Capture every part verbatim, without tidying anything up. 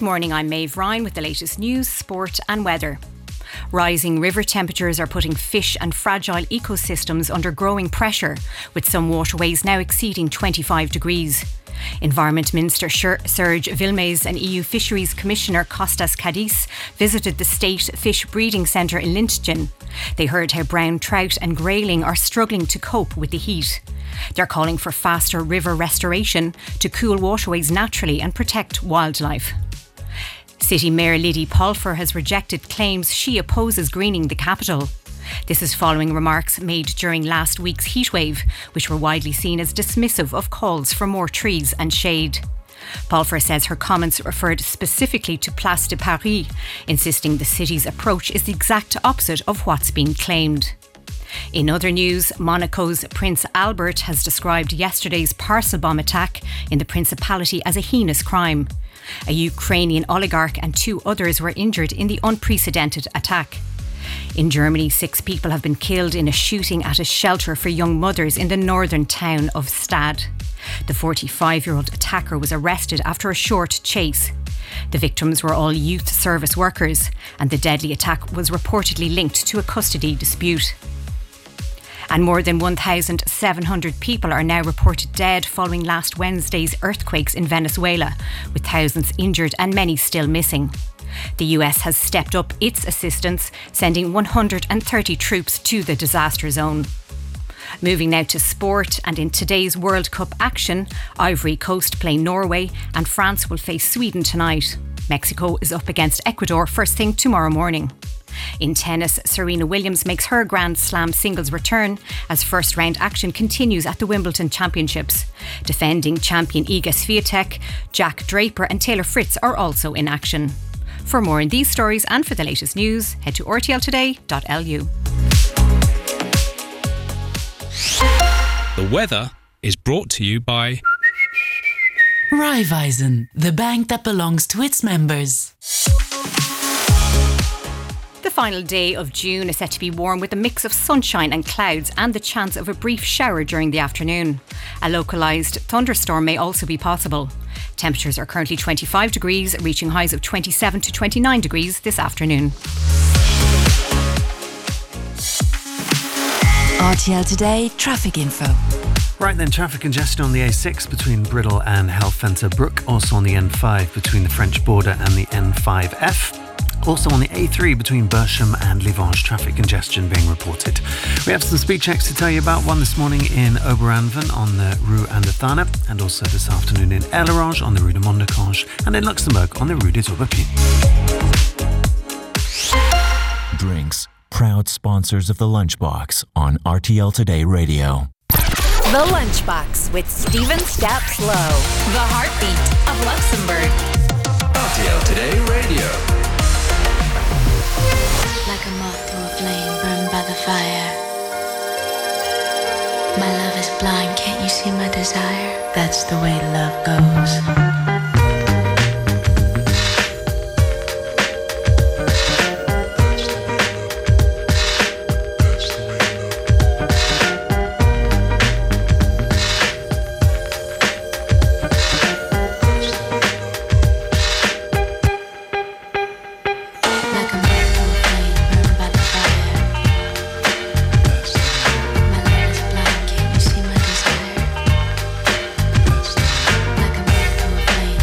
morning, I'm Maeve Ryan with the latest news, sport and weather. Rising river temperatures are putting fish and fragile ecosystems under growing pressure, with some waterways now exceeding twenty-five degrees. Environment Minister Serge Vilmes and E U Fisheries Commissioner Kostas Kadis visited the State Fish Breeding Centre in Lintgen. They heard how brown trout and grayling are struggling to cope with the heat. They're calling for faster river restoration to cool waterways naturally and protect wildlife. City Mayor Liddy Polfer has rejected claims she opposes greening the capital. This is following remarks made during last week's heatwave, which were widely seen as dismissive of calls for more trees and shade. Polfer says her comments referred specifically to Place de Paris, insisting the city's approach is the exact opposite of what's been claimed. In other news, Monaco's Prince Albert has described yesterday's parcel bomb attack in the Principality as a heinous crime. A Ukrainian oligarch and two others were injured in the unprecedented attack. In Germany, six people have been killed in a shooting at a shelter for young mothers in the northern town of Stad. The forty-five-year-old attacker was arrested after a short chase. The victims were all youth service workers, and the deadly attack was reportedly linked to a custody dispute. And more than one thousand seven hundred people are now reported dead following last Wednesday's earthquakes in Venezuela, with thousands injured and many still missing. The U S has stepped up its assistance, sending one hundred thirty troops to the disaster zone. Moving now to sport, and in today's World Cup action, Ivory Coast play Norway and France will face Sweden tonight. Mexico is up against Ecuador first thing tomorrow morning. In tennis, Serena Williams makes her Grand Slam singles return as first round action continues at the Wimbledon Championships. Defending champion Iga Swiatek, Jack Draper and Taylor Fritz are also in action. For more on these stories and for the latest news, head to r t l today dot l u. The weather is brought to you by Raiffeisen, the bank that belongs to its members. The final day of June is set to be warm with a mix of sunshine and clouds and the chance of a brief shower during the afternoon. A localised thunderstorm may also be possible. Temperatures are currently twenty-five degrees, reaching highs of twenty-seven to twenty-nine degrees this afternoon. R T L Today traffic info. Right then, traffic congestion on the A six between Bridle and Helfenter Brook, also on the N five between the French border and the N five F. Also on the A three between Bersham and Livange, traffic congestion being reported. We have some speed checks to tell you about. One this morning in Oberanven on the Rue Andethana, and also this afternoon in Ellerange on the Rue de Mondecange, and in Luxembourg on the Rue des Aubepines. Drinks, proud sponsors of The Lunchbox on R T L Today Radio. The Lunchbox with Stephen Staps Low, the heartbeat of Luxembourg. R T L Today Radio. Like a moth to a flame burned by the fire. My love is blind, can't you see my desire? That's the way love goes. Like a moth to a flame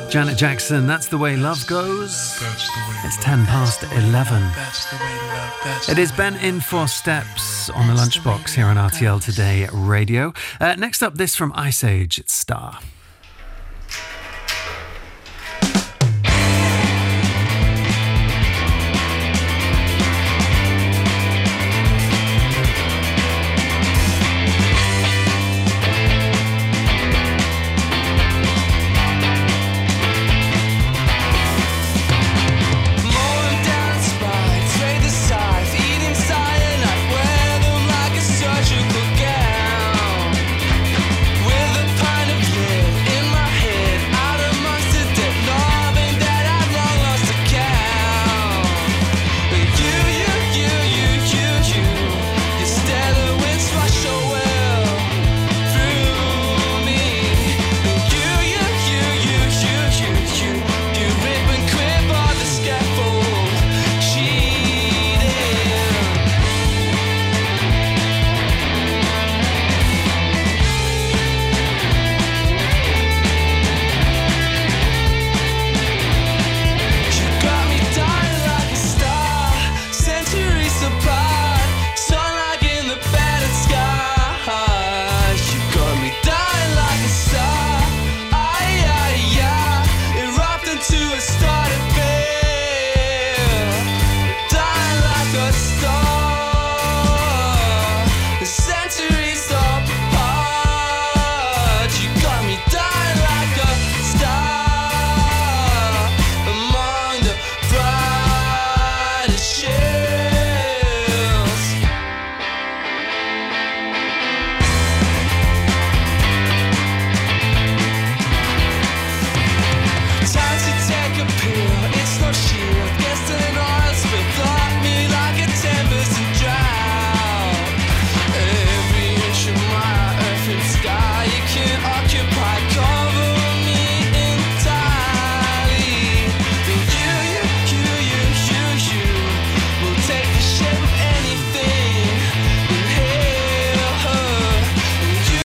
Janet Jackson, That's the Way Love Goes. It's ten past eleven. It is Ben in for Steps on the Lunchbox here on R T L Today Radio. Uh, next up, this from Ice Age, it's Star.